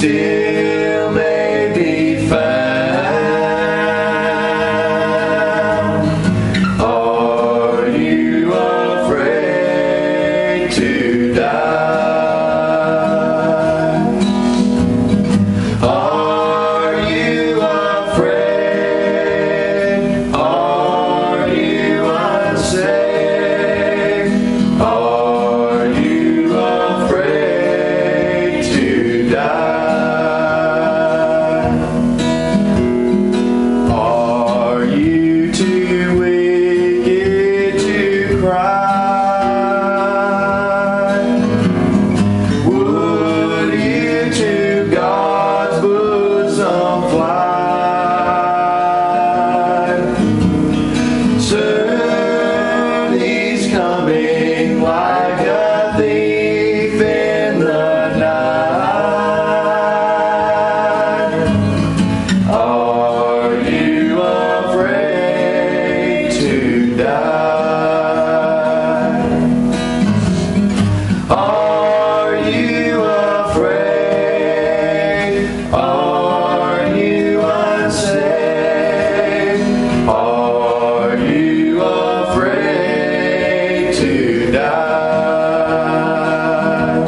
still may be found. Are you afraid to die? Are you afraid? Are you unsafe? Are you afraid to die? Are you too wicked to cry? Would you to God's bosom fly? Soon He's coming like a thief in the night. Are you afraid to die? Are you afraid? Are you unsafe? Are you afraid to die?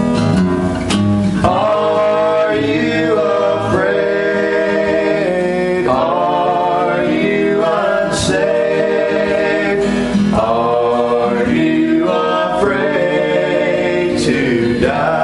Are you afraid? Are you unsafe? Are you afraid to die?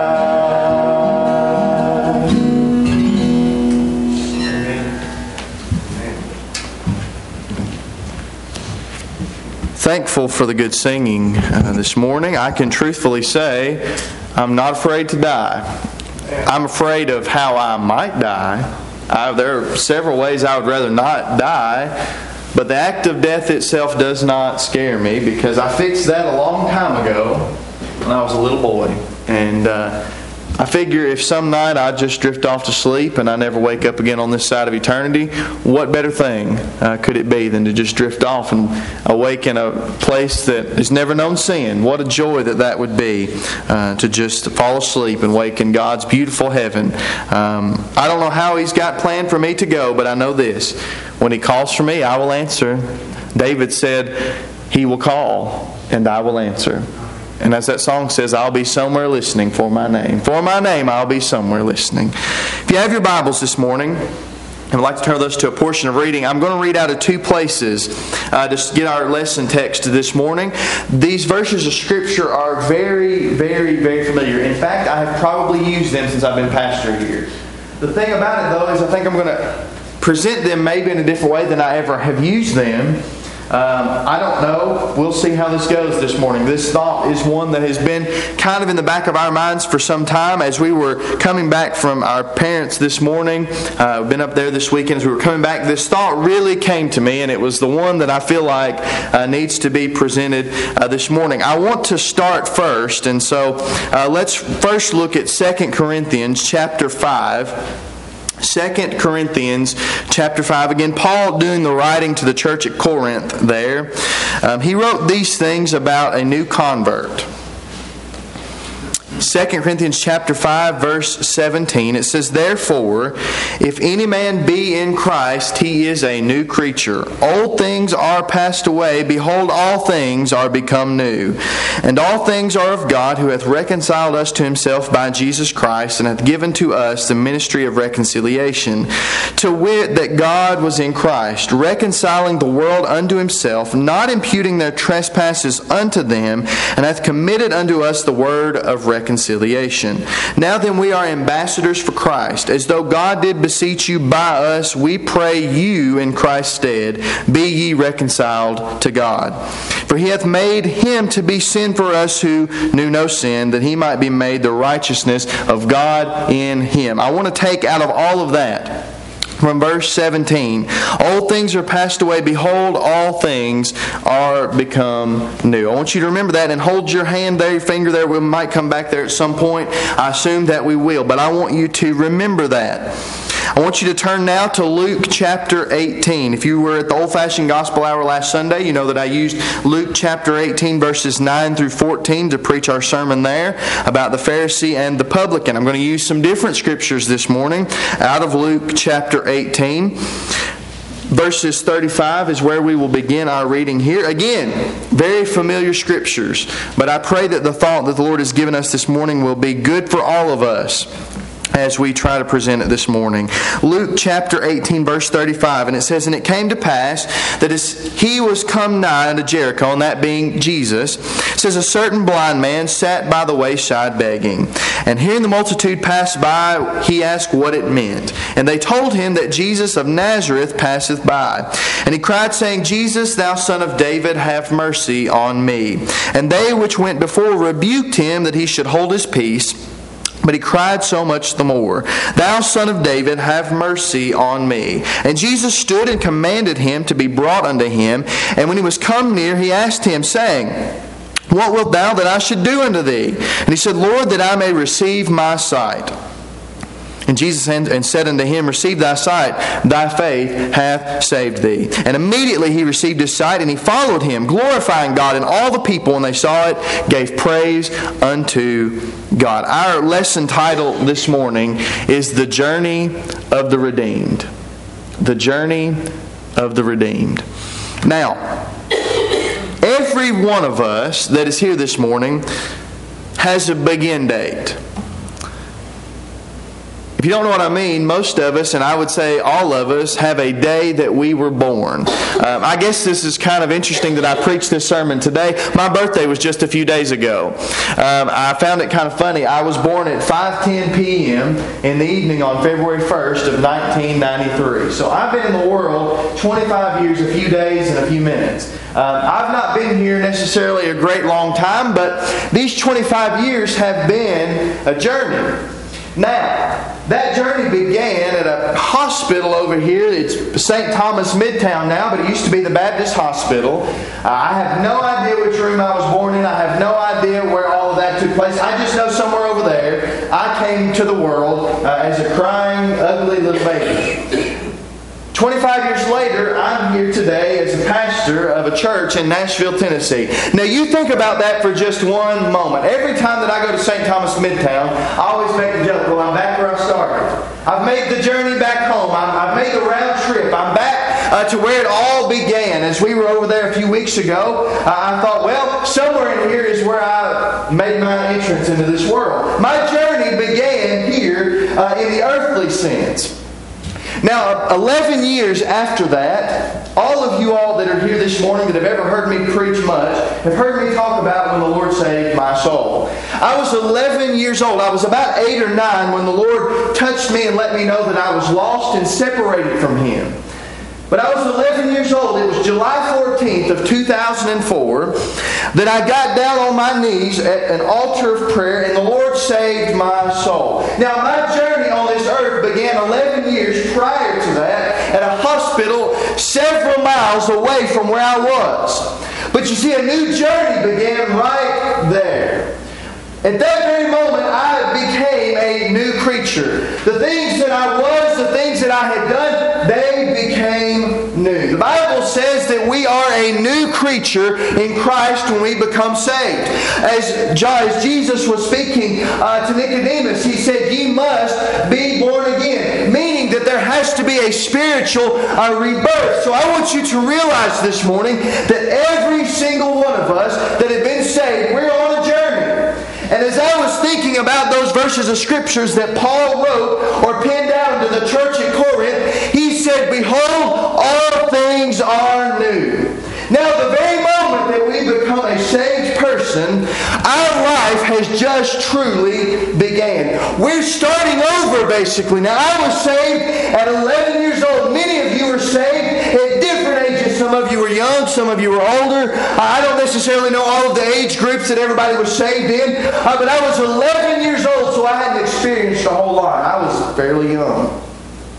Thankful for the good singing this morning. I can truthfully say I'm not afraid to die. I'm afraid of how I might die. There are several ways I would rather not die, but the act of death itself does not scare me because I fixed that a long time ago when I was a little boy. And I figure if some night I just drift off to sleep and I never wake up again on this side of eternity, what better thing could it be than to just drift off and awake in a place that has never known sin? What a joy that would be to just fall asleep and wake in God's beautiful heaven. I don't know how He's got planned for me to go, but I know this. When He calls for me, I will answer. David said, He will call and I will answer. And as that song says, I'll be somewhere listening for my name. For my name, I'll be somewhere listening. If you have your Bibles this morning, and would like to turn those to a portion of reading, I'm going to read out of two places to get our lesson text this morning. These verses of Scripture are very, very, very familiar. In fact, I have probably used them since I've been pastor here. The thing about it, though, is I think I'm going to present them maybe in a different way than I ever have used them. I don't know. We'll see how this goes this morning. This thought is one that has been kind of in the back of our minds for some time. As we were coming back from our parents this morning, we've been up there this weekend. As we were coming back, this thought really came to me, and it was the one that I feel like needs to be presented this morning. I want to start first, and so let's first look at 2 Corinthians chapter 5. 2 Corinthians chapter 5. Again, Paul doing the writing to the church at Corinth there. He wrote these things about a new convert. 2 Corinthians chapter 5 verse 17, it says, Therefore, if any man be in Christ, he is a new creature. Old things are passed away. Behold, all things are become new. And all things are of God, who hath reconciled us to Himself by Jesus Christ, and hath given to us the ministry of reconciliation. To wit, that God was in Christ, reconciling the world unto Himself, not imputing their trespasses unto them, and hath committed unto us the word of reconciliation. Now then, we are ambassadors for Christ, as though God did beseech you by us. We pray you in Christ's stead, be ye reconciled to God. For He hath made Him to be sin for us who knew no sin, that He might be made the righteousness of God in Him. I want to take out of all of that from verse 17. Old things are passed away. Behold, all things are become new. I want you to remember that and hold your hand there, your finger there. We might come back there at some point. I assume that we will, but I want you to remember that. I want you to turn now to Luke chapter 18. If you were at the old-fashioned gospel hour last Sunday, you know that I used Luke chapter 18, verses 9 through 14 to preach our sermon there about the Pharisee and the publican. I'm going to use some different scriptures this morning out of Luke chapter 18. Verses 35 is where we will begin our reading here. Again, very familiar scriptures, but I pray that the thought that the Lord has given us this morning will be good for all of us as we try to present it this morning. Luke chapter 18, verse 35, and it says, "And it came to pass that as he was come nigh unto Jericho," and that being Jesus, it says, "a certain blind man sat by the wayside begging. And hearing the multitude pass by, he asked what it meant. And they told him that Jesus of Nazareth passeth by. And he cried, saying, Jesus, thou son of David, have mercy on me. And they which went before rebuked him that he should hold his peace. But he cried so much the more, Thou son of David, have mercy on me. And Jesus stood and commanded him to be brought unto him. And when he was come near, he asked him, saying, What wilt thou that I should do unto thee? And he said, Lord, that I may receive my sight. And Jesus said unto him, Receive thy sight, thy faith hath saved thee. And immediately he received his sight, and he followed him, glorifying God. And all the people, when they saw it, gave praise unto God. Our lesson title this morning is The Journey of the Redeemed. The Journey of the Redeemed. Now, every one of us that is here this morning has a begin date. If you don't know what I mean, most of us, and I would say all of us, have a day that we were born. I guess this is kind of interesting that I preached this sermon today. My birthday was just a few days ago. I found it kind of funny. I was born at 5:10 p.m. in the evening on February 1st of 1993. So I've been in the world 25 years, a few days, and a few minutes. I've not been here necessarily a great long time, but these 25 years have been a journey. Now, that journey began at a hospital over here. It's St. Thomas Midtown now, but it used to be the Baptist Hospital. I have no idea which room I was born in. I have no idea where all of that took place. I just know somewhere over there, I came to the world as a crying, ugly little baby. 25 years later, I'm here today as a pastor of a church in Nashville, Tennessee. Now, you think about that for just one moment. Every time that I go to St. Thomas Midtown, I always make a joke. Well, I'm back where I started. I've made the journey back home. I've made the round trip. I'm back to where it all began. As we were over there a few weeks ago, I thought, well, somewhere in here is where I made my entrance into this world. My journey began here in the earthly sense. Now, 11 years after that, all of you all that are here this morning that have ever heard me preach much have heard me talk about when the Lord saved my soul. I was 11 years old. I was about 8 or 9 when the Lord touched me and let me know that I was lost and separated from Him. But I was 11 years old. It was July 14th of 2004 that I got down on my knees at an altar of prayer and the Lord saved my soul. Now, my journey on this earth began 11 years prior to that at a hospital several miles away from where I was. But you see, a new journey began right there. At that very moment, I became a new creature. The things that I was, the things that I had done, they became new. The Bible says that we are a new creature in Christ when we become saved. As Jesus was speaking to Nicodemus, he said, Ye must be born again. Meaning that there has to be a spiritual rebirth. So I want you to realize this morning that every single one of us that have been saved, we're on a journey. And as I was thinking about those verses of Scriptures that Paul wrote or penned down to the church at Corinth, he said, Behold, all things are new. Now, the very moment that we become a saved person, our life has just truly began. We're starting over, basically. Now, I was saved at 11 years old. Many of you were saved at different ages. Some of you were young, some of you were older. I don't necessarily know all of the age groups that everybody was saved in, but I was 11 years old, so I hadn't experienced a whole lot. I was fairly young.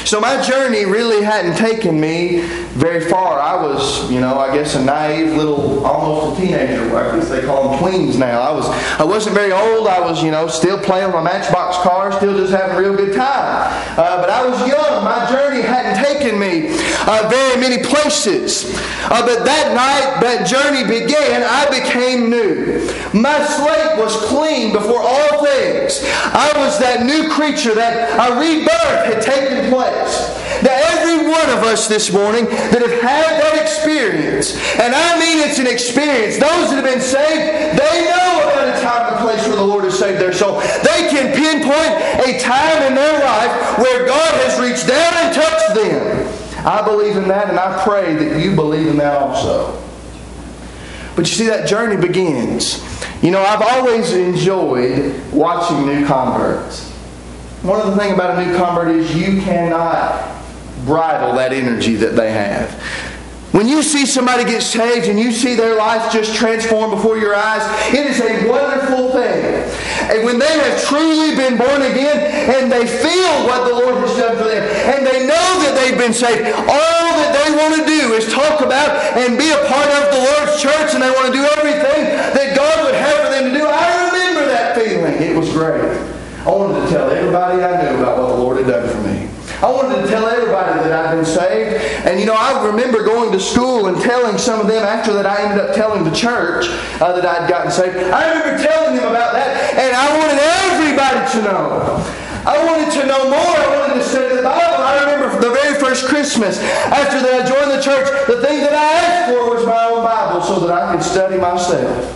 So my journey really hadn't taken me very far. I was, I guess a naive little, almost a teenager. I guess they call them tweens now. I wasn't very old. I was, still playing with my Matchbox car, still just having a real good time. But I was young. My journey hadn't taken me very many places. But that night that journey began, I became new. My slate was clean before all things. I was that new creature, that a rebirth had taken place. Now every one of us this morning that have had that experience, and I mean it's an experience, those that have been saved, they know about a time and place where the Lord has saved their soul. They can pinpoint a time in their life where God has reached down and touched them. I believe in that, and I pray that you believe in that also. But you see, that journey begins. I've always enjoyed watching new converts. One of the things about a new convert is you cannot bridle that energy that they have. When you see somebody get saved and you see their life just transform before your eyes, it is a wonderful thing. And when they have truly been born again and they feel what the Lord has done for them and they know that they've been saved, all that they want to do is talk about and be a part of the Lord's church, and they want to do everything that God would have for them to do. I remember that feeling. It was great. I wanted to tell everybody I knew about what the Lord had done for me. I wanted to tell everybody that I'd been saved. And I remember going to school and telling some of them after that I ended up telling the church that I'd gotten saved. I remember telling them about that, and I wanted everybody to know. I wanted to know more. I wanted to study the Bible. I remember the very first Christmas after that I joined the church, the thing that I asked for was my own Bible so that I could study myself.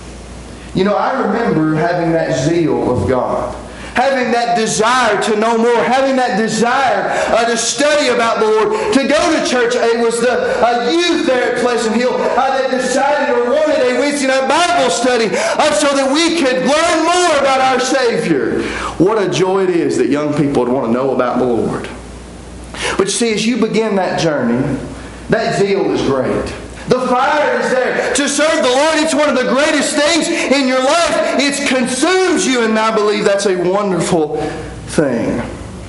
I remember having that zeal of God. Having that desire to know more, having that desire to study about the Lord, to go to church. It was the youth there at Pleasant Hill that decided or wanted a Wednesday night Bible study so that we could learn more about our Savior. What a joy it is that young people would want to know about the Lord. But you see, as you begin that journey, that zeal is great. The fire is there. To serve the Lord, it's one of the greatest things in your life. It consumes you, and I believe that's a wonderful thing.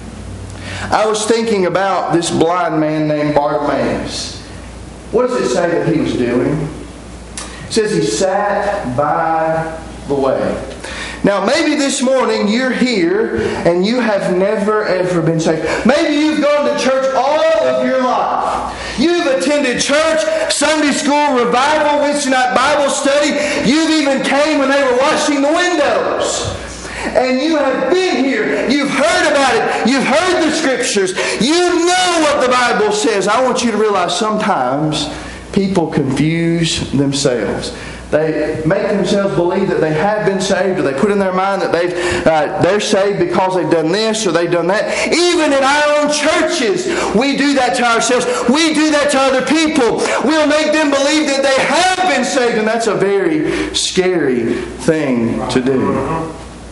I was thinking about this blind man named Bartimaeus. What does it say that he was doing? It says he sat by the way. Now, maybe this morning you're here and you have never ever been saved. Maybe you've gone to church all of your life. You've attended church, Sunday school, revival, Wednesday night Bible study. You've even came when they were washing the windows. And you have been here. You've heard about it. You've heard the Scriptures. You know what the Bible says. I want you to realize sometimes people confuse themselves. They make themselves believe that they have been saved, or they put in their mind that they're saved because they've done this or they've done that. Even in our own churches, we do that to ourselves. We do that to other people. We'll make them believe that they have been saved, and that's a very scary thing to do.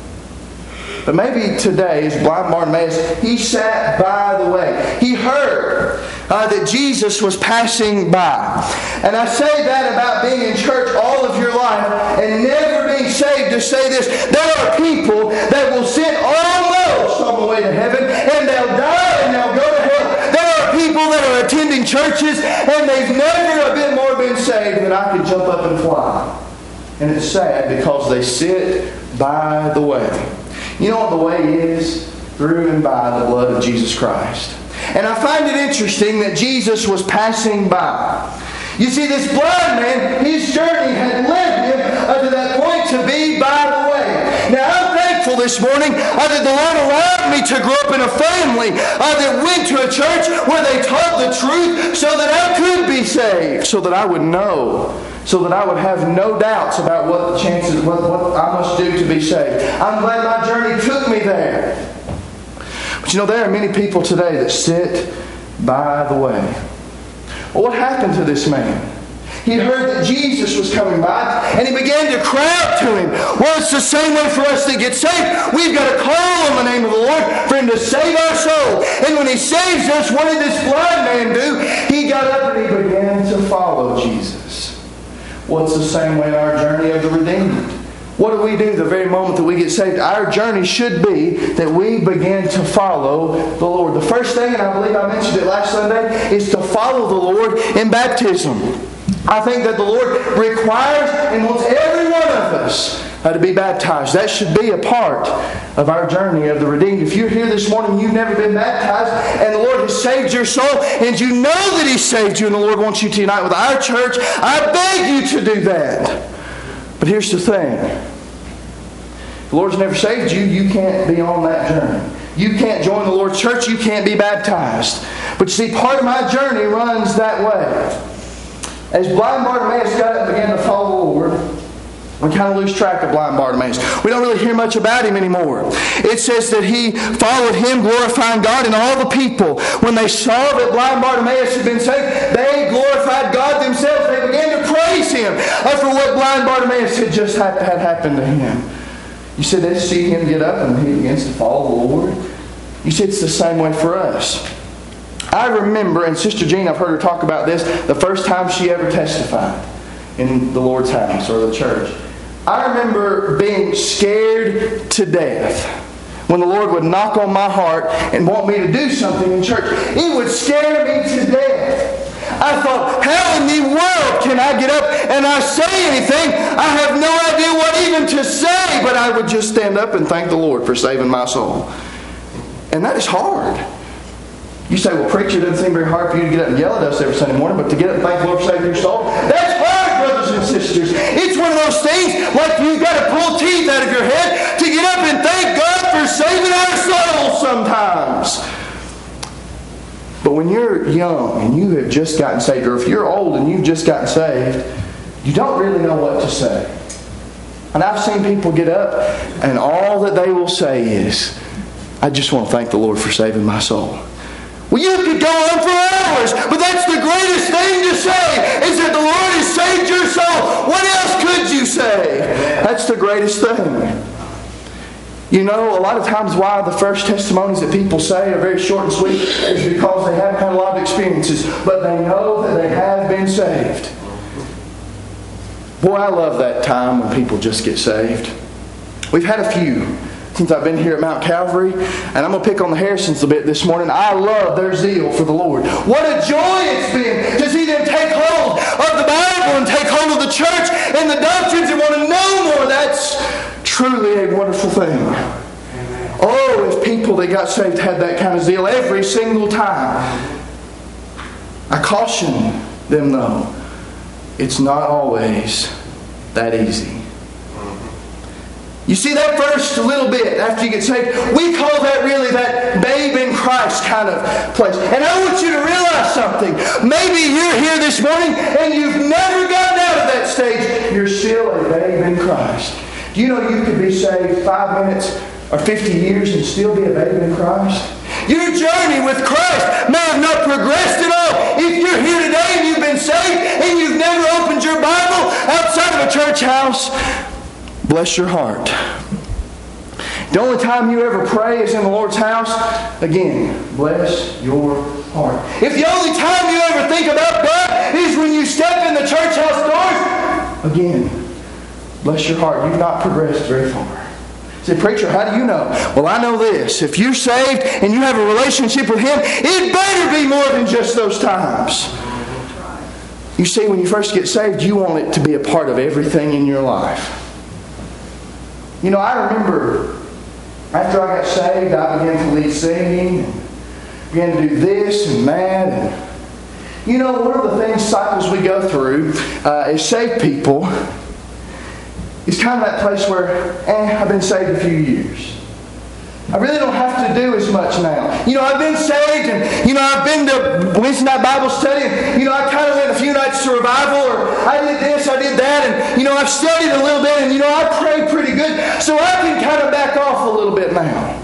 But maybe today, as blind Bartimaeus, he sat by the way. He heard that Jesus was passing by. And I say that about being in church all of your life and never being saved to say this. There are people that will sit almost on the way to heaven, and they'll die and they'll go to hell. There are people that are attending churches and they've never a bit more been saved than I could jump up and fly. And it's sad because they sit by the way. You know what the way is? Through and by the blood of Jesus Christ. And I find it interesting that Jesus was passing by. You see, this blind man, his journey had led him to that point to be by the way. Now, I'm thankful this morning that the Lord allowed me to grow up in a family that went to a church where they taught the truth so that I could be saved, so that I would know, so that I would have no doubts about what the chances, what I must do to be saved. I'm glad my journey took me there. But there are many people today that sit by the way. Well, what happened to this man? He heard that Jesus was coming by, and he began to cry out to him. Well, it's the same way for us to get saved. We've got to call on the name of the Lord for Him to save our soul. And when He saves us, what did this blind man do? He got up and he began to follow Jesus. Well, it's the same way in our journey of the redeemed. What do we do the very moment that we get saved? Our journey should be that we begin to follow the Lord. The first thing, and I believe I mentioned it last Sunday, is to follow the Lord in baptism. I think that the Lord requires and wants every one of us to be baptized. That should be a part of our journey of the redeemed. If you're here this morning and you've never been baptized and the Lord has saved your soul and you know that He saved you and the Lord wants you to unite with our church, I beg you to do that. But here's the thing. If the Lord's never saved you, you can't be on that journey. You can't join the Lord's church. You can't be baptized. But you see, part of my journey runs that way. As blind Bartimaeus got up and began to follow the Lord, we kind of lose track of blind Bartimaeus. We don't really hear much about him anymore. It says that he followed Him, glorifying God, and all the people, when they saw that blind Bartimaeus had been saved, they glorified God themselves. They began to praise Him for what blind Bartimaeus had just had happened to him. You said they see him get up and he begins to follow the Lord. You said it's the same way for us. I remember, and Sister Jean, I've heard her talk about this, the first time she ever testified in the Lord's house or the church. I remember being scared to death when the Lord would knock on my heart and want me to do something in church. It would scare me to death. I thought, how in the world can I get up and I say anything? I have no idea what even to say, but I would just stand up and thank the Lord for saving my soul. And that is hard. You say, well, preacher, it doesn't seem very hard for you to get up and yell at us every Sunday morning, but to get up and thank the Lord for saving your soul, that's hard, brothers and sisters. It's one of those things like you've got to pull teeth out of your head to get up and thank God for saving our souls sometimes. But when you're young and you have just gotten saved, or if you're old and you've just gotten saved, you don't really know what to say. And I've seen people get up and all that they will say is, I just want to thank the Lord for saving my soul. Well, you could go on for hours, but that's the greatest thing to say, is that the Lord has saved your soul. What else could you say? That's the greatest thing. You know, a lot of times why the first testimonies that people say are very short and sweet is because they haven't had a lot of experiences, but they know that they have been saved. Boy, I love that time when people just get saved. We've had a few since I've been here at Mount Calvary, and I'm going to pick on the Harrisons a bit this morning. I love their zeal for the Lord. What a joy it's been to see them take hold of the Bible and take hold of the church and the doctrines and want to know more. That's truly a wonderful thing. Oh, if people that got saved had that kind of zeal every single time. I caution them though, it's not always that easy. You see, that first little bit after you get saved, we call that really that babe in Christ kind of place. And I want you to realize something. Maybe you're here this morning and you've never gotten out of that stage. You're still a babe in Christ. Do you know you could be saved 5 minutes or 50 years and still be a babe in Christ? Your journey with Christ may have not progressed at all. If you're here today and you've been saved and you've never opened your Bible outside of a church house, bless your heart. The only time you ever pray is in the Lord's house. Again, bless your heart. If the only time you ever think about God is when you step in the church house doors, again, bless your heart. You've not progressed very far. Say, preacher, how do you know? Well, I know this. If you're saved and you have a relationship with Him, it better be more than just those times. You see, when you first get saved, you want it to be a part of everything in your life. You know, I remember after I got saved, I began to lead singing, and began to do this and that. And, you know, one of the cycles we go through as saved people is kind of that place where, I've been saved a few years. I really don't have to do as much now. You know, I've been saved, and, you know, I've been to Wednesday night Bible study, and, you know, I kind of went a few nights to revival, or I did this, I did that, and, you know, I've studied a little bit, and, you know, I prayed pretty good, so I can kind of back off a little bit now.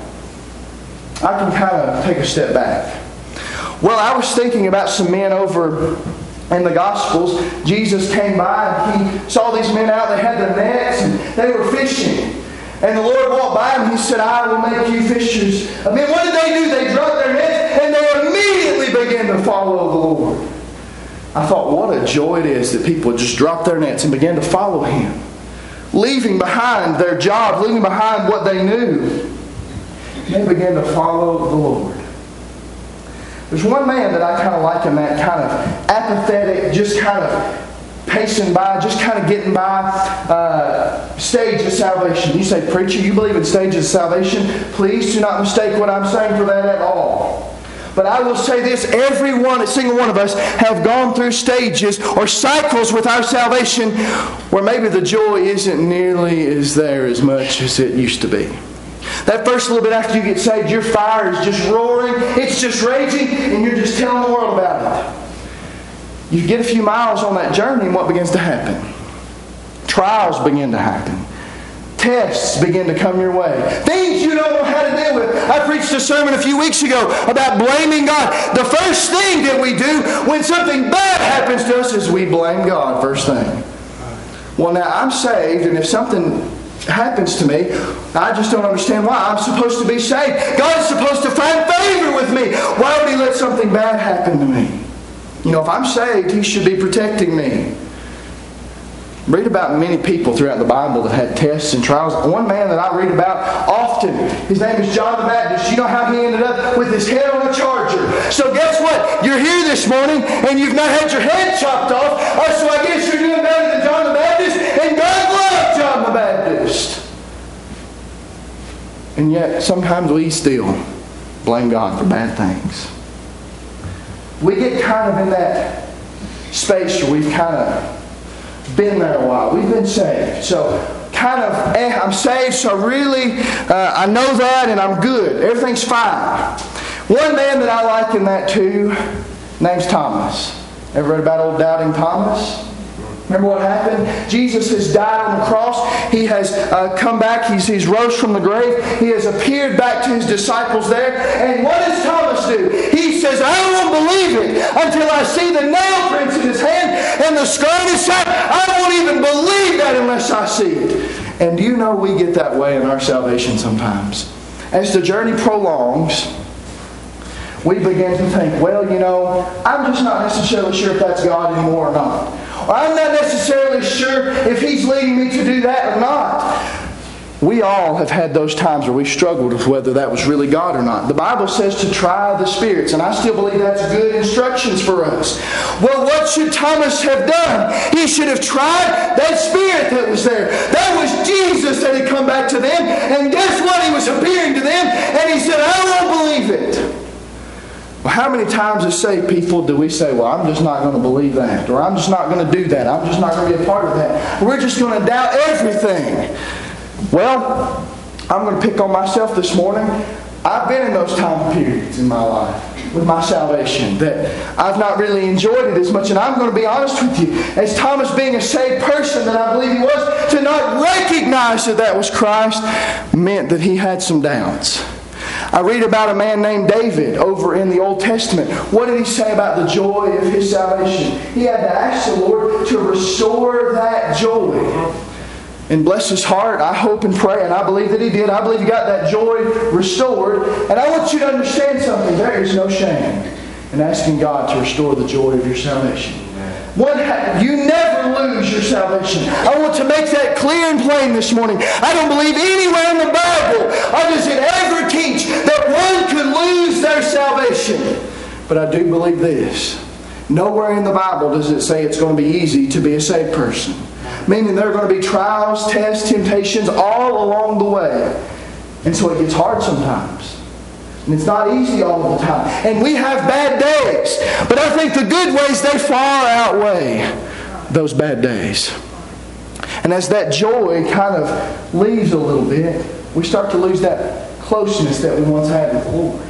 I can kind of take a step back. Well, I was thinking about some men over in the Gospels. Jesus came by, and He saw these men out, they had their nets, and they were fishing. And the Lord walked by and He said, I will make you fishers of men. What did they do? They dropped their nets and they immediately began to follow the Lord. I thought, what a joy it is that people just drop their nets and begin to follow Him. leaving behind their job, leaving behind what they knew. They began to follow the Lord. There's one man that I kind of like in that kind of apathetic, just kind of pacing by, just kind of getting by stage of salvation. You say, preacher, you believe in stages of salvation? Please do not mistake what I'm saying for that at all. But I will say this, every single one of us have gone through stages or cycles with our salvation where maybe the joy isn't nearly as there as much as it used to be. That first little bit after you get saved, your fire is just roaring, it's just raging, and you're just telling the world about it. You get a few miles on that journey and what begins to happen? Trials begin to happen. Tests begin to come your way. Things you don't know how to deal with. I preached a sermon a few weeks ago about blaming God. The first thing that we do when something bad happens to us is we blame God first thing. Well, now I'm saved, and if something happens to me, I just don't understand why. I'm supposed to be saved. God is supposed to find favor with me. Why would He let something bad happen to me? You know, if I'm saved, He should be protecting me. Read about many people throughout the Bible that had tests and trials. One man that I read about often, his name is John the Baptist. You know how he ended up with his head on a charger. So guess what? You're here this morning and you've not had your head chopped off. So I guess you're doing better than John the Baptist. And God loved John the Baptist. And yet sometimes we still blame God for bad things. We get kind of in that space where we've kind of been there a while. We've been saved. So kind of, I'm saved, so really, I know that and I'm good. Everything's fine. One man that I like in that too, name's Thomas. Ever read about old doubting Thomas? Remember what happened? Jesus has died on the cross. He has come back. He's rose from the grave. He has appeared back to His disciples there. And what does Thomas do? He says, I won't believe it until I see the nail prints in His hand and the scar in His side. I won't even believe that unless I see it. And do you know we get that way in our salvation sometimes? As the journey prolongs, we begin to think, well, you know, I'm just not necessarily sure if that's God anymore or not. Or I'm not necessarily sure if He's leading me to do that or not. We all have had those times where we struggled with whether that was really God or not. The Bible says to try the spirits, and I still believe that's good instructions for us. Well, what should Thomas have done? He should have tried that spirit that was there. That was Jesus that had come back to them, and guess what? He was appearing to them, and He said, I won't believe it. Well, how many times as saved people do we say, well, I'm just not going to believe that, or I'm just not going to do that, I'm just not going to be a part of that. We're just going to doubt everything. Well, I'm going to pick on myself this morning. I've been in those time periods in my life with my salvation that I've not really enjoyed it as much. And I'm going to be honest with you, as Thomas being a saved person that I believe he was, to not recognize that that was Christ meant that he had some doubts. I read about a man named David over in the Old Testament. What did he say about the joy of his salvation? He had to ask the Lord to restore that joy. And bless his heart, I hope and pray, and I believe that he did. I believe he got that joy restored. And I want you to understand something. There is no shame in asking God to restore the joy of your salvation. You never lose your salvation. I want to make that clear and plain this morning. I don't believe anywhere in the Bible or does it ever teach that one could lose their salvation. But I do believe this. Nowhere in the Bible does it say it's going to be easy to be a saved person. Meaning there are going to be trials, tests, temptations all along the way. And so it gets hard sometimes. And it's not easy all the time. And we have bad days. But I think the good ways, they far outweigh those bad days. And as that joy kind of leaves a little bit, we start to lose that closeness that we once had with the Lord.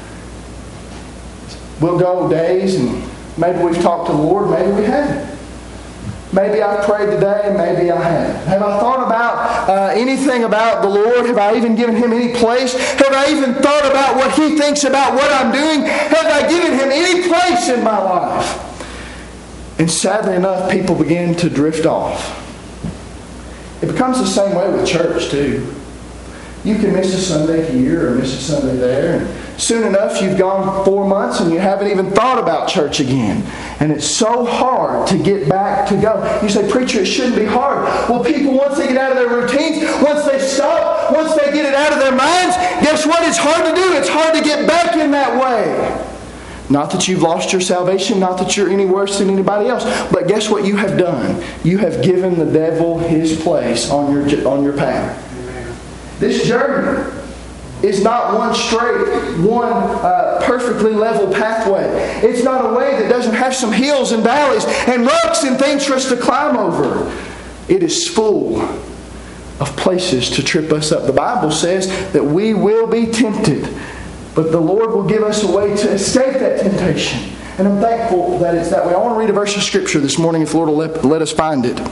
We'll go days and maybe we've talked to the Lord, maybe we haven't. Maybe I've prayed today, maybe I haven't. Have I thought about anything about the Lord? Have I even given Him any place? Have I even thought about what He thinks about what I'm doing? Have I given Him any place in my life? And sadly enough, people begin to drift off. It becomes the same way with church too. You can miss a Sunday here or miss a Sunday there. And soon enough you've gone 4 months and you haven't even thought about church again. And it's so hard to get back to go. You say, preacher, it shouldn't be hard. Well, people, once they get out of their routines, once they stop, once they get it out of their minds, guess what? It's hard to do. It's hard to get back in that way. Not that you've lost your salvation, not that you're any worse than anybody else, but guess what you have done? You have given the devil his place on your path. Amen. This journey is not one straight, one perfectly level pathway. It's not a way that doesn't have some hills and valleys and rocks and things for us to climb over. It is full of places to trip us up. The Bible says that we will be tempted, but the Lord will give us a way to escape that temptation. And I'm thankful that it's that way. I want to read a verse of Scripture this morning, if the Lord will let us find it.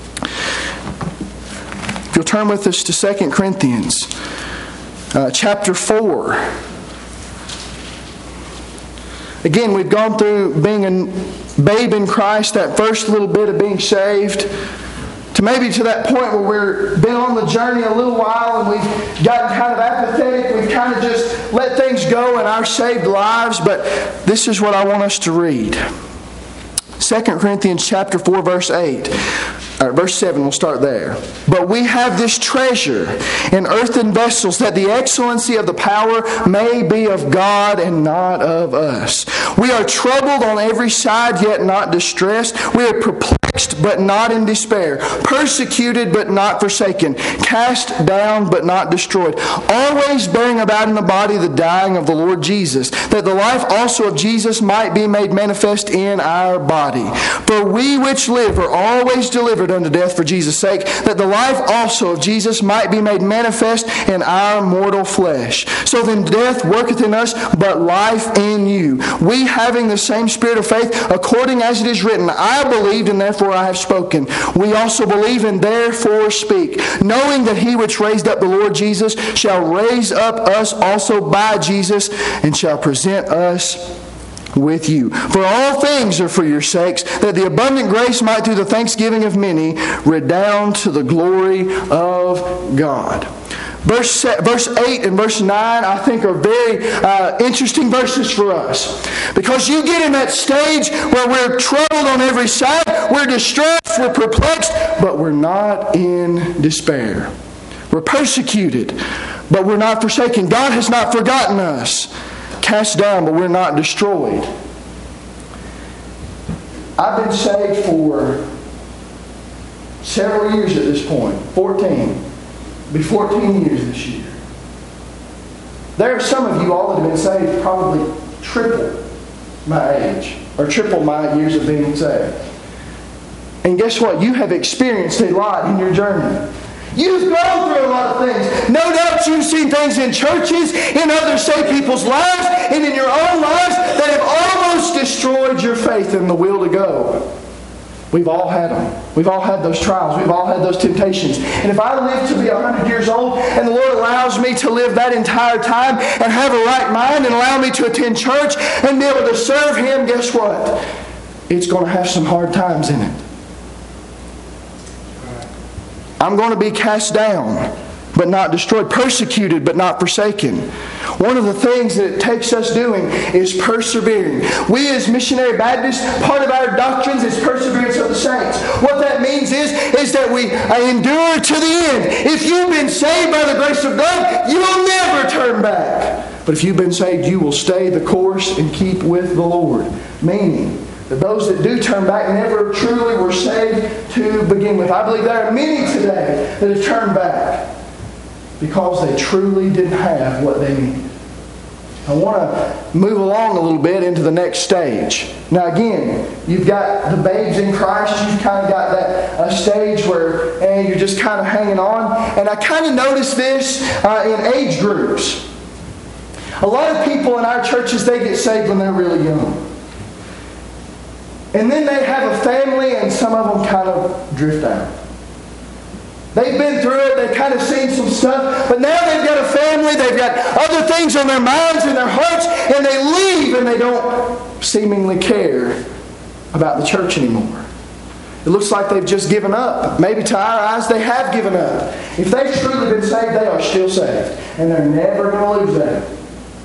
If you'll turn with us to 2 Corinthians chapter 4. Again, we've gone through being a babe in Christ, that first little bit of being saved, to maybe to that point where we've been on the journey a little while and we've gotten kind of apathetic. We've kind of just let things go in our saved lives. But this is what I want us to read. 2 Corinthians chapter 4, verse 8. Verse 7, we'll start there. But we have this treasure in earthen vessels, that the excellency of the power may be of God and not of us. We are troubled on every side, yet not distressed. We are perplexed, but not in despair. Persecuted, but not forsaken. Cast down, but not destroyed. Always bearing about in the body the dying of the Lord Jesus, that the life also of Jesus might be made manifest in our body. For we which live are always delivered unto death for Jesus' sake, that the life also of Jesus might be made manifest in our mortal flesh. So then death worketh in us, but life in you. We having the same spirit of faith, according as it is written, I believed and therefore I have spoken. We also believe and therefore speak, knowing that he which raised up the Lord Jesus shall raise up us also by Jesus, and shall present us with you. For all things are for your sakes, that the abundant grace might through the thanksgiving of many redound to the glory of God. Verse 8 and verse 9 I think are very interesting verses for us. Because you get in that stage where we're troubled on every side, we're distressed, we're perplexed, but we're not in despair. We're persecuted, but we're not forsaken. God has not forgotten us. Cast down, but we're not destroyed. I've been saved for several years at this point. 14. It'll be 14 years this year. There are some of you all that have been saved probably triple my age, or triple my years of being saved. And guess what? You have experienced a lot in your journey. You've gone through a lot of things. No doubt you've seen things in churches, in other saved people's lives, and in your own lives that have almost destroyed your faith and the will to go. We've all had them. We've all had those trials. We've all had those temptations. And if I live to be 100 years old and the Lord allows me to live that entire time and have a right mind and allow me to attend church and be able to serve Him, guess what? It's going to have some hard times in it. I'm going to be cast down, but not destroyed. Persecuted, but not forsaken. One of the things that it takes us doing is persevering. We as Missionary Baptists, part of our doctrines is perseverance of the saints. What that means is that we endure to the end. If you've been saved by the grace of God, you will never turn back. But if you've been saved, you will stay the course and keep with the Lord. Meaning that those that do turn back never truly were saved to begin with. I believe there are many today that have turned back because they truly didn't have what they needed. I want to move along a little bit into the next stage. Now again, you've got the babes in Christ. You've kind of got that stage where you're just kind of hanging on. And I kind of noticed this in age groups. A lot of people in our churches, they get saved when they're really young. And then they have a family and some of them kind of drift out. They've been through it, they've kind of seen some stuff, but now they've got a family, they've got other things on their minds and their hearts, and they leave and they don't seemingly care about the church anymore. It looks like they've just given up. Maybe to our eyes they have given up. If they've truly been saved, they are still saved. And they're never going to lose that.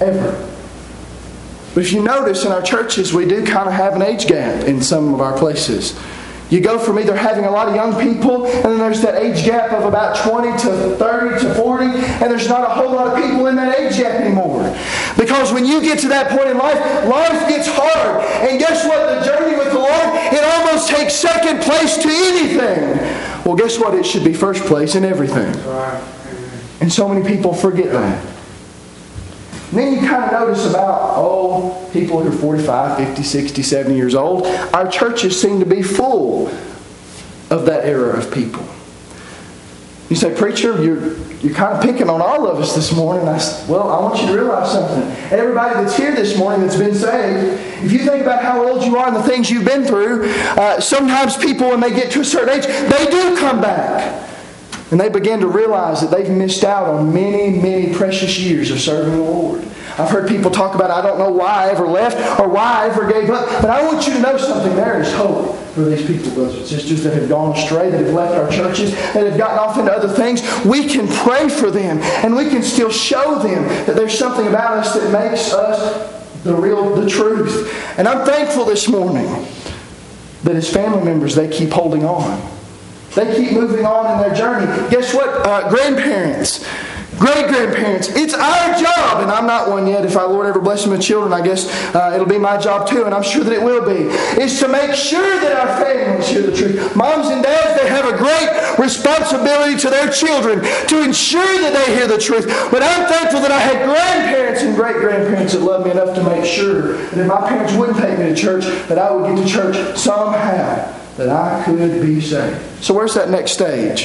ever. But if you notice in our churches, we do kind of have an age gap in some of our places. You go from either having a lot of young people, and then there's that age gap of about 20 to 30 to 40, and there's not a whole lot of people in that age gap anymore. Because when you get to that point in life, life gets hard. And guess what? The journey with the Lord, it almost takes second place to anything. Well, guess what? It should be first place in everything. And so many people forget that. And then you kind of notice about, people who are 45, 50, 60, 70 years old. Our churches seem to be full of that era of people. You say, preacher, you're kind of picking on all of us this morning. I want you to realize something. Everybody that's here this morning that's been saved, if you think about how old you are and the things you've been through, sometimes people, when they get to a certain age, they do come back. And they begin to realize that they've missed out on many, many precious years of serving the Lord. I've heard people talk about, I don't know why I ever left or why I ever gave up. But I want you to know something. There is hope for these people, brothers and sisters, that have gone astray, that have left our churches, that have gotten off into other things. We can pray for them, and we can still show them that there's something about us that makes us the truth. And I'm thankful this morning that as family members, they keep holding on. They keep moving on in their journey. Guess what? Grandparents, great-grandparents, it's our job, and I'm not one yet. If our Lord ever blesses me with children, I guess it'll be my job too, and I'm sure that it will be, is to make sure that our families hear the truth. Moms and dads, they have a great responsibility to their children to ensure that they hear the truth. But I'm thankful that I had grandparents and great-grandparents that loved me enough to make sure that if my parents wouldn't take me to church, that I would get to church somehow, that I could be saved. So where's that next stage?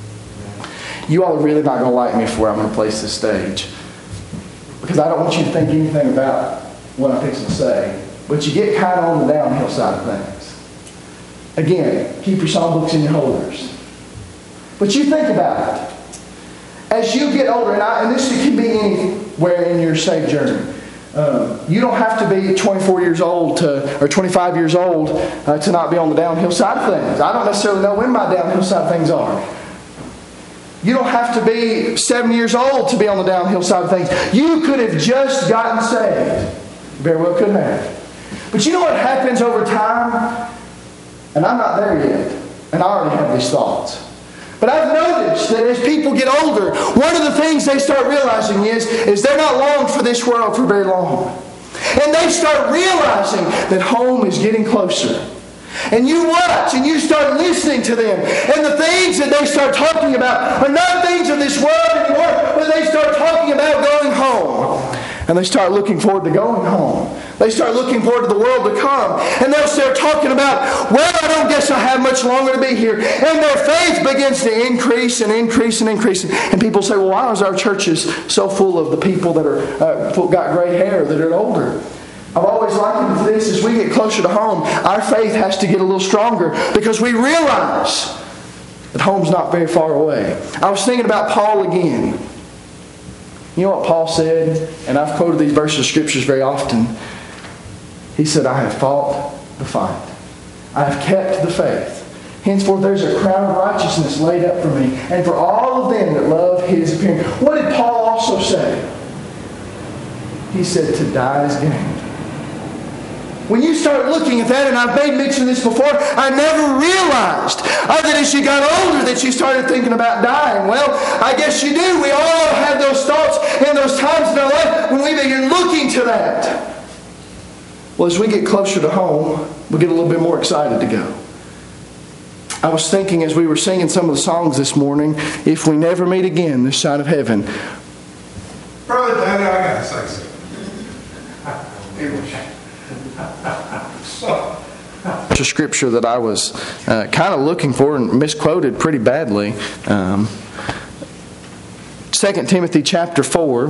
You all are really not going to like me for where I'm going to place this stage. Because I don't want you to think anything about what I'm fixing to say. But you get kind of on the downhill side of things. Again, keep your songbooks in your holders. But you think about it. As you get older, and this can be anywhere in your saved journey. You don't have to be 24 years old or 25 years old to not be on the downhill side of things. I don't necessarily know when my downhill side of things are. You don't have to be 7 years old to be on the downhill side of things. You could have just gotten saved. Very well could have. But you know what happens over time? And I'm not there yet. And I already have these thoughts. But I've noticed that as people get older, one of the things they start realizing is they're not long for this world for very long. And they start realizing that home is getting closer. And you watch and you start listening to them. And the things that they start talking about are not things of this world anymore, but they start talking about going home. And they start looking forward to going home. They start looking forward to the world to come. And they'll start talking about, well, I don't guess I have much longer to be here. And their faith begins to increase and increase and increase. And people say, well, why is our churches so full of the people that are got gray hair, that are older? I've always likened it to this. As we get closer to home, our faith has to get a little stronger because we realize that home's not very far away. I was thinking about Paul again. You know what Paul said? And I've quoted these verses of scriptures very often. He said, I have fought the fight. I have kept the faith. Henceforth there's a crown of righteousness laid up for me, and for all of them that love His appearing. What did Paul also say? He said, to die is gain. When you start looking at that, and I've made mention of this before, I never realized that as you got older that you started thinking about dying. Well, I guess you do. We all have those thoughts and those times in our life when we begin looking to that. Well, as we get closer to home, we get a little bit more excited to go. I was thinking as we were singing some of the songs this morning, if we never meet again this side of heaven. Brother Daddy, I gotta say something. There's a scripture that I was kind of looking for and misquoted pretty badly. 2 Timothy chapter 4.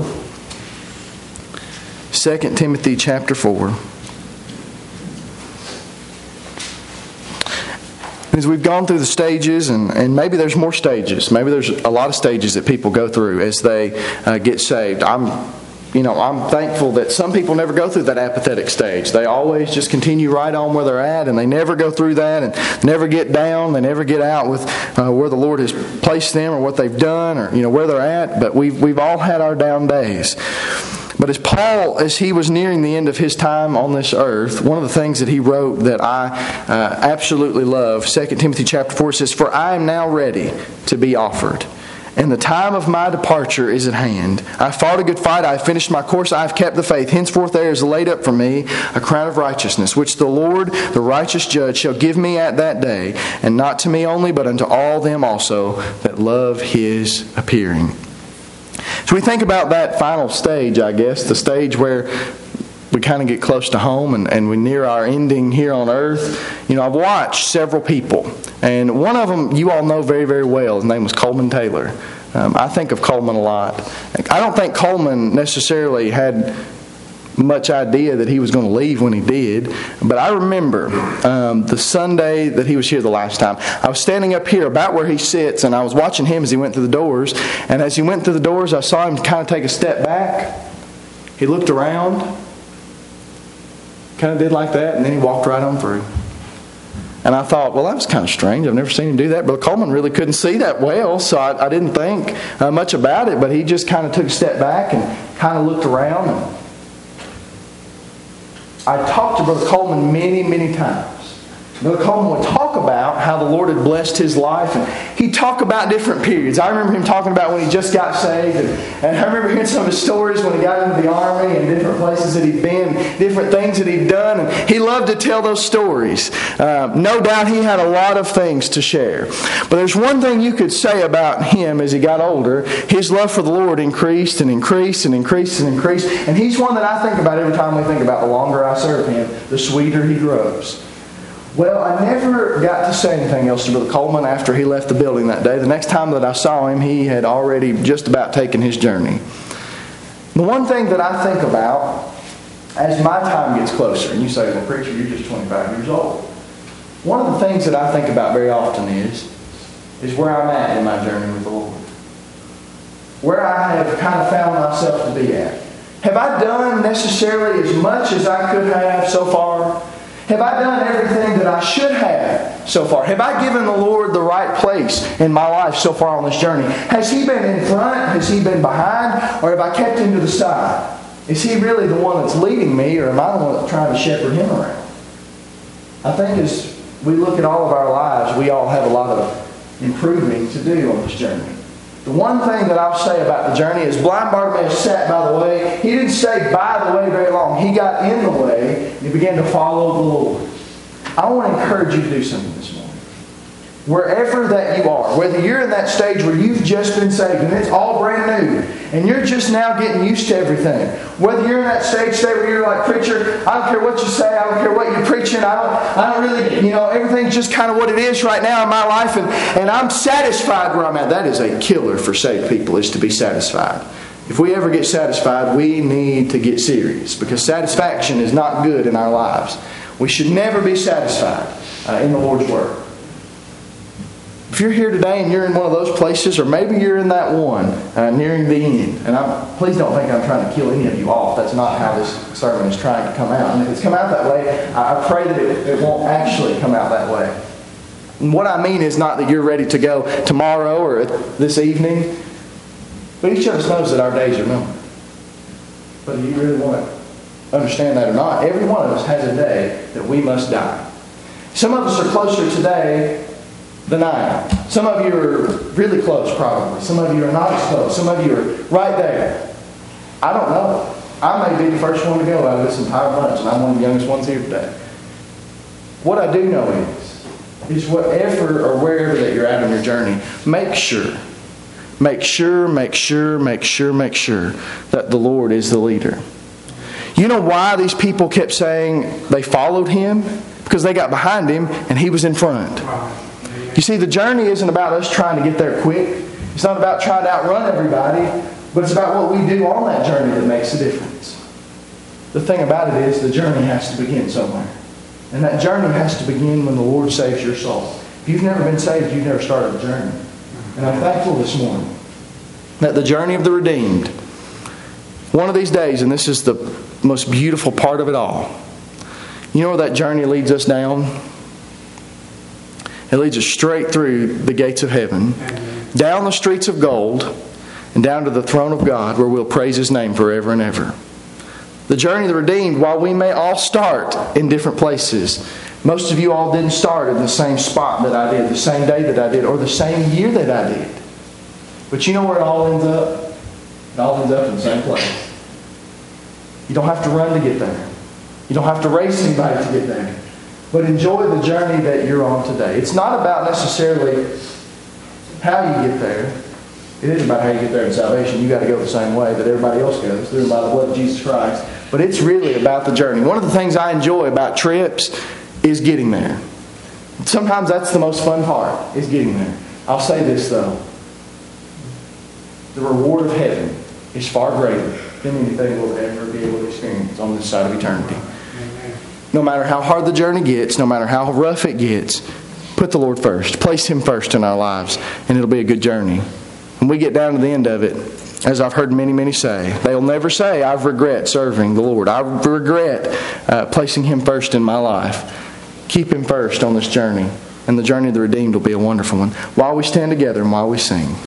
2 Timothy chapter 4. As we've gone through the stages, and maybe there's more stages. Maybe there's a lot of stages that people go through as they get saved. I'm thankful that some people never go through that apathetic stage. They always just continue right on where they're at, and they never go through that and never get down. They never get out with where the Lord has placed them or what they've done or where they're at. But we've all had our down days. But as he was nearing the end of his time on this earth, one of the things that he wrote that I absolutely love, 2 Timothy chapter 4 says, "For I am now ready to be offered, and the time of my departure is at hand. I fought a good fight, I have finished my course, I have kept the faith. Henceforth there is laid up for me a crown of righteousness, which the Lord, the righteous judge, shall give me at that day, and not to me only, but unto all them also that love his appearing." So we think about that final stage, I guess, the stage where we kind of get close to home and we near our ending here on earth. You know, I've watched several people, and one of them you all know very, very well. His name was Coleman Taylor. I think of Coleman a lot. I don't think Coleman necessarily had much idea that he was going to leave when he did, but I remember the Sunday that he was here the last time. I was standing up here about where he sits, and I was watching him as he went through the doors, and as he went through the doors I saw him kind of take a step back. He looked around, kind of did like that, and then he walked right on through. And I thought, well, that was kind of strange. I've never seen him do that. Brother Coleman really couldn't see that well, so I didn't think much about it, but he just kind of took a step back and kind of looked around. And I talked to Brother Coleman many, many times. Brother Coleman would talk about how the Lord had blessed his life, and he'd talk about different periods. I remember him talking about when he just got saved, and I remember hearing some of his stories when he got into the army and different places that he'd been, different things that he'd done, and he loved to tell those stories. No doubt he had a lot of things to share. But there's one thing you could say about him as he got older. His love for the Lord increased and increased and increased and increased, and he's one that I think about every time we think about the longer I serve him, the sweeter he grows. Well, I never got to say anything else to Brother Coleman after he left the building that day. The next time that I saw him, he had already just about taken his journey. The one thing that I think about as my time gets closer, and you say, well, preacher, you're just 25 years old. One of the things that I think about very often is where I'm at in my journey with the Lord. Where I have kind of found myself to be at. Have I done necessarily as much as I could have so far? Have I done everything that I should have so far? Have I given the Lord the right place in my life so far on this journey? Has He been in front? Has He been behind? Or have I kept Him to the side? Is He really the one that's leading me, or am I the one that's trying to shepherd Him around? I think as we look at all of our lives, we all have a lot of improving to do on this journey. The one thing that I'll say about the journey is blind Bartimaeus sat by the way. He didn't stay by the way very long. He got in the way and he began to follow the Lord. I want to encourage you to do something this morning. Wherever that you are, whether you're in that stage where you've just been saved and it's all brand new, and you're just now getting used to everything. Whether you're in that stage where you're like, preacher, I don't care what you say, I don't care what you're preaching, I don't really, everything's just kind of what it is right now in my life, and I'm satisfied where I'm at. That is a killer for saved people, is to be satisfied. If we ever get satisfied, we need to get serious, because satisfaction is not good in our lives. We should never be satisfied in the Lord's Word. If you're here today and you're in one of those places, or maybe you're in that one nearing the end, and please don't think I'm trying to kill any of you off. That's not how this sermon is trying to come out. And if it's come out that way, I pray that it won't actually come out that way. And what I mean is not that you're ready to go tomorrow or this evening, but each of us knows that our days are numbered. Whether you really want to understand that or not, every one of us has a day that we must die. Some of us are closer today than I am. Some of you are really close, probably. Some of you are not as close. Some of you are right there. I don't know. I may be the first one to go out of this entire bunch, and I'm one of the youngest ones here today. What I do know is whatever or wherever that you're at on your journey, make sure that the Lord is the leader. You know why these people kept saying they followed Him? Because they got behind Him and He was in front. You see, the journey isn't about us trying to get there quick. It's not about trying to outrun everybody, but it's about what we do on that journey that makes a difference. The thing about it is the journey has to begin somewhere. And that journey has to begin when the Lord saves your soul. If you've never been saved, you've never started a journey. And I'm thankful this morning that the journey of the redeemed, one of these days, and this is the most beautiful part of it all, you know where that journey leads us down? It leads us straight through the gates of heaven, down the streets of gold, and down to the throne of God where we'll praise His name forever and ever. The journey of the redeemed, while we may all start in different places, most of you all didn't start in the same spot that I did, the same day that I did, or the same year that I did. But you know where it all ends up? It all ends up in the same place. You don't have to run to get there. You don't have to race anybody to get there. But enjoy the journey that you're on today. It's not about necessarily how you get there. It is about how you get there in salvation. You've got to go the same way that everybody else goes, through by the blood of Jesus Christ. But it's really about the journey. One of the things I enjoy about trips is getting there. Sometimes that's the most fun part, is getting there. I'll say this though. The reward of heaven is far greater than anything we'll ever be able to experience on this side of eternity. No matter how hard the journey gets, no matter how rough it gets, put the Lord first. Place Him first in our lives, and it'll be a good journey. When we get down to the end of it, as I've heard many, many say, they'll never say, I regret serving the Lord. I regret placing Him first in my life. Keep Him first on this journey, and the journey of the redeemed will be a wonderful one. While we stand together and while we sing.